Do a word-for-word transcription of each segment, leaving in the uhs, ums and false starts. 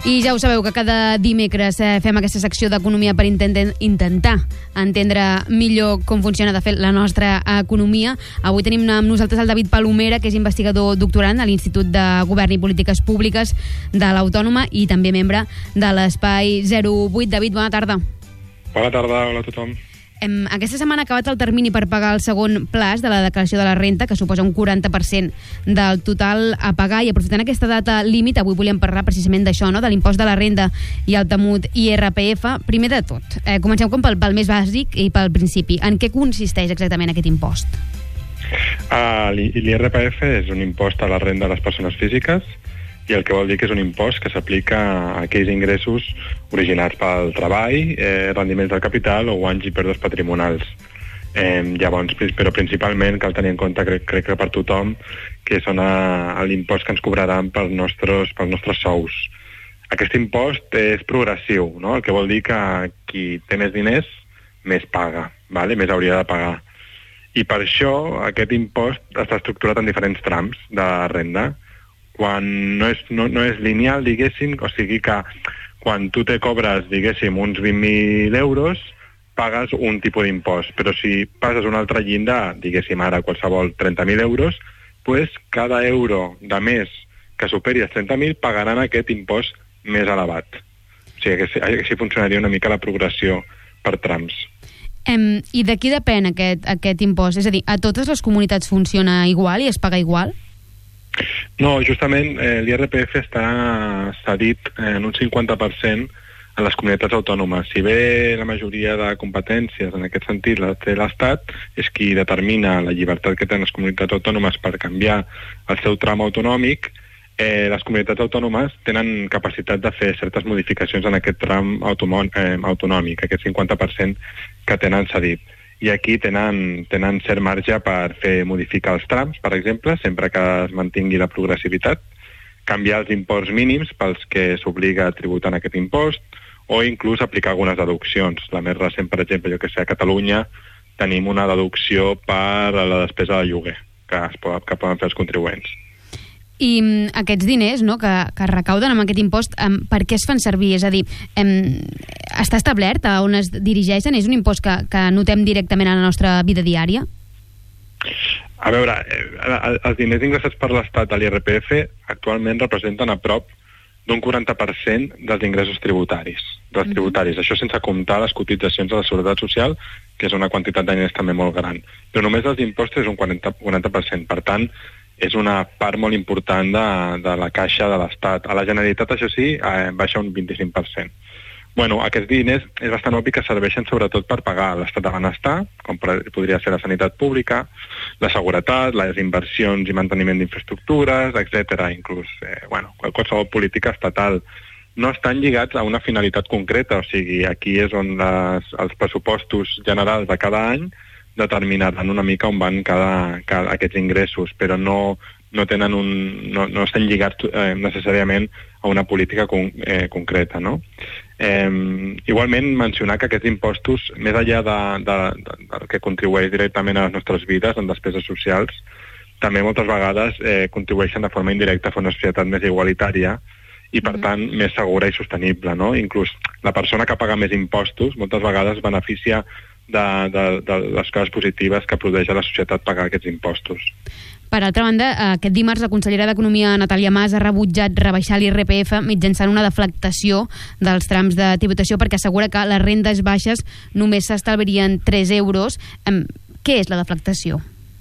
I ja ho sabeu que cada dimecres eh, fem aquesta secció d'economia per intentar, intentar entendre millor com funciona de fet la nostra economia. Avui tenim amb nosaltres el David Palomera, que és investigador doctorant a l'Institut de Govern i Polítiques Públiques de l'Autònoma i també membre de l'Espai zero vuit. David, bona tarda. Bona tarda, hola a tothom. Em, aquesta setmana ha acabat el termini per pagar el segon plaç de la declaració de la renta, que suposa un quaranta per cent del total a pagar, i aprofitant aquesta data límit, avui volíem parlar precisament d'això, no? De l'impost de la renda i el temut I R P F. Primer de tot, eh, comencem com pel, pel més bàsic i pel principi. En què consisteix exactament aquest impost? Uh, L'I R P F és un impost a la renda de les persones físiques, i el que vol dir que és un impost que s'aplica a aquells ingressos originats pel treball, eh, rendiments del capital o guanys i pèrdues patrimonials. Eh, llavors, però principalment cal tenir en compte, crec, crec que per tothom, que són l'impost que ens cobraran pels nostres, pels nostres sous. Aquest impost és progressiu, no? El que vol dir que qui té més diners, més paga, vale? Més hauria de pagar. I per això aquest impost està estructurat en diferents trams de renda, quan no és, no, no és lineal, diguéssim, o sigui que quan tu te cobres, diguéssim, uns vint mil euros, pagues un tipus d'impost, però si passes un altre llindar, diguéssim ara qualsevol trenta mil euros, pues cada euro de més que superi els trenta mil pagaran aquest impost més elevat. O sigui que així funcionaria una mica la progressió per trams. Um, I de qui depèn aquest, aquest impost? És a dir, a totes les comunitats funciona igual i es paga igual? No, justament eh, l'I R P F està cedit en un cinquanta per cent a les comunitats autònomes. Si bé la majoria de competències en aquest sentit la té l'Estat, és qui determina la llibertat que tenen les comunitats autònomes per canviar el seu tram autonòmic, eh, les comunitats autònomes tenen capacitat de fer certes modificacions en aquest tram eh, autonòmic, aquest cinquanta per cent que tenen cedit. I aquí tenen, tenen cert marge per fer modificar els trams, per exemple, sempre que es mantingui la progressivitat, canviar els imports mínims pels que s'obliga a tributar en aquest impost, o inclús aplicar algunes deduccions. La més recent, per exemple, jo que sé, a Catalunya tenim una deducció per a la despesa de lloguer que, es pot, que poden fer els contribuents. I um, aquests diners, no, que, que recauden amb aquest impost, um, per què es fan servir? És a dir, um, està establert a on es dirigeixen? És un impost que, que notem directament a la nostra vida diària? A veure, eh, els diners ingressats per l'Estat de l'I R P F actualment representen a prop d'un quaranta per cent dels ingressos tributaris. Dels mm-hmm. tributaris. Això sense comptar les cotitzacions a la Seguretat Social, que és una quantitat de diners també molt gran. Però només els impostos és un quaranta per cent. Per tant, és una part molt important de, de la caixa de l'Estat. A la Generalitat, això sí, eh, baixa un vint-i-cinc per cent. Bueno, aquests diners és bastant obvi que serveixen sobretot per pagar l'estat de benestar, com podria ser la sanitat pública, la seguretat, les inversions i manteniment d'infraestructures, etcètera. Inclús, eh, bueno, qualsevol política estatal. No estan lligats a una finalitat concreta, o sigui, aquí és on les, els pressupostos generals de cada any determinaran una mica on van cada, cada aquests ingressos, però no, no tenen un, no, no estan lligats eh, necessàriament a una política con, eh, concreta, no? Eh, igualment mencionar que aquests impostos, més enllà de, de, de, del que contribueix directament a les nostres vides en despeses socials, també moltes vegades eh, contribueixen de forma indirecta a fer una societat més igualitària i, per tant, mm-hmm. més segura i sostenible, no? Inclús la persona que paga més impostos moltes vegades beneficia De, de, de les coses positives que produeix a la societat pagar aquests impostos. Per altra banda, aquest dimarts la consellera d'Economia, Natàlia Mas, ha rebutjat rebaixar l'I R P F mitjançant una deflactació dels trams de tributació perquè assegura que les rendes baixes només s'estalviarien tres euros. Què és la deflactació?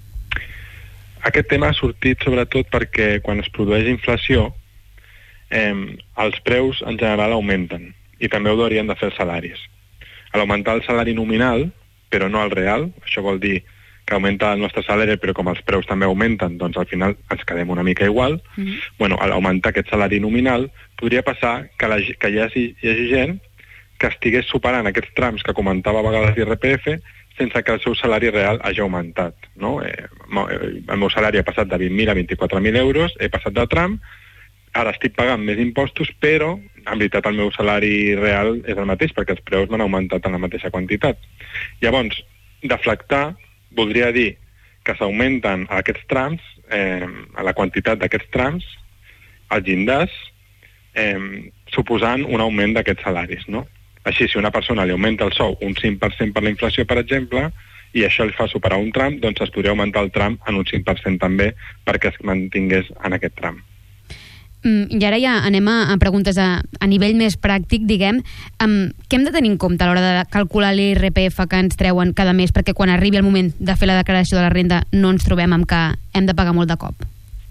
Aquest tema ha sortit sobretot perquè quan es produeix inflació eh, els preus en general augmenten i també ho haurien de fer els salaris. A l'augmentar el salari nominal, però no el real, això vol dir que augmenta el nostre salari, però com els preus també augmenten, doncs al final ens quedem una mica igual. Mm-hmm. Bueno, a l'augmentar aquest salari nominal, podria passar que, la, que hi, hagi, hi hagi gent que estigués superant aquests trams que comentava a vegades l'I R P F sense que el seu salari real hagi augmentat. No? Eh, el meu salari ha passat de vint mil a vint-i-quatre mil euros, he passat de tram, ara estic pagant més impostos, però en veritat el meu salari real és el mateix perquè els preus m'han augmentat en la mateixa quantitat. Llavors, deflactar voldria dir que s'augmenten aquests trams, eh, a la quantitat d'aquests trams, els llindars, eh, suposant un augment d'aquests salaris, no? Així, si una persona li augmenta el sou un cinc per cent per la inflació, per exemple, i això li fa superar un tram, doncs es podria augmentar el tram en un cinc per cent també perquè es mantingués en aquest tram. Mm, I ara ja anem a, a preguntes a, a nivell més pràctic, diguem. Um, què hem de tenir en compte a l'hora de calcular l'I R P F que ens treuen cada mes? Perquè quan arribi el moment de fer la declaració de la renda no ens trobem amb que hem de pagar molt de cop.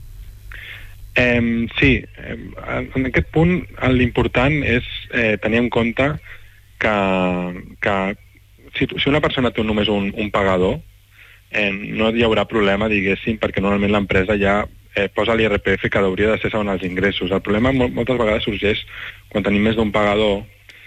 Eh, sí, eh, en aquest punt l'important és eh, tenir en compte que, que si, si una persona té només un, un pagador, eh, no hi haurà problema, diguéssim, perquè normalment l'empresa ja eh, posa l'I R P F que hauria de ser segons els ingressos. El problema mol, moltes vegades sorgeix quan tenim més d'un pagador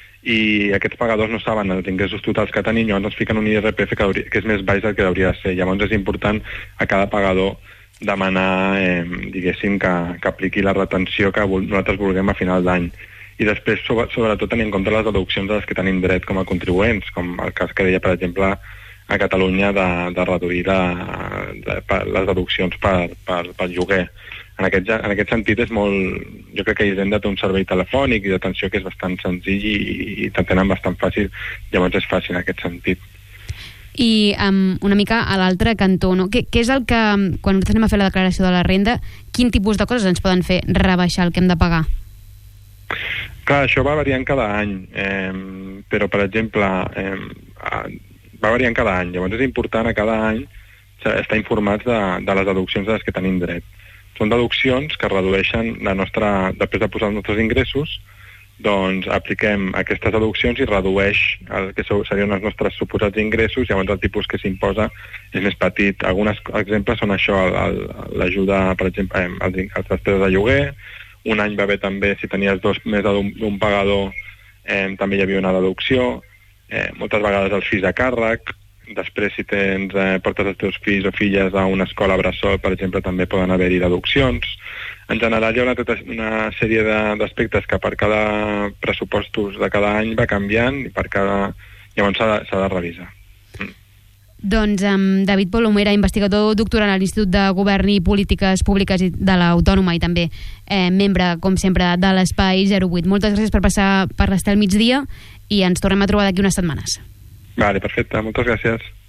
i aquests pagadors no saben els ingressos totals que tenim, llavors ens fiquen un I R P F que, hauria, que és més baix del que hauria de ser. Llavors és important a cada pagador demanar, eh, diguéssim, que, que apliqui la retenció que nosaltres vulguem a final d'any. I després, sobre, sobretot, tenir en compte les deduccions a les que tenim dret com a contribuents, com el cas que deia, per exemple, a Catalunya de, de reduir la, de, de, les deduccions per, per, per lloguer. En aquest, en aquest sentit, és molt, jo crec que Hisenda té un servei telefònic i d'atenció que és bastant senzill i, i t'entenen bastant fàcil, llavors és fàcil en aquest sentit. I um, una mica a l'altre cantó, no? Què, què és el que, quan nosaltres anem a fer la declaració de la renda, quin tipus de coses ens poden fer rebaixar el que hem de pagar? Clar, això va variant cada any, eh, però, per exemple, eh, va variant cada any. Llavors és important a cada any estar informats de, de les deduccions a les que tenim dret. Són deduccions que redueixen la nostra, després de posar els nostres ingressos, doncs apliquem aquestes deduccions i redueix el que serien els nostres suposats ingressos, llavors el tipus que s'imposa és més petit. Alguns exemples són això, l'ajuda, per exemple, als despeses de lloguer. Un any va haver també, si tenies dos més d'un pagador, eh, també hi havia una deducció. Eh, moltes vegades els fills a càrrec. Després, si tens, eh, portes els teus fills o filles a una escola bressol, per exemple, també poden haver-hi deduccions. En general hi ha una, una sèrie d'aspectes que per cada pressupostos de cada any va canviant i per cada... llavors s'ha de, s'ha de revisar. Mm. Doncs um, David Polomera, investigador doctorant a l'Institut de Govern i Polítiques Públiques de l'Autònoma i també eh, membre, com sempre, de l'Espai zero vuit. Moltes gràcies per passar per l'Estel Migdia i ens tornem a trobar d'aquí unes setmanes. Vale, perfecte. Moltes gràcies.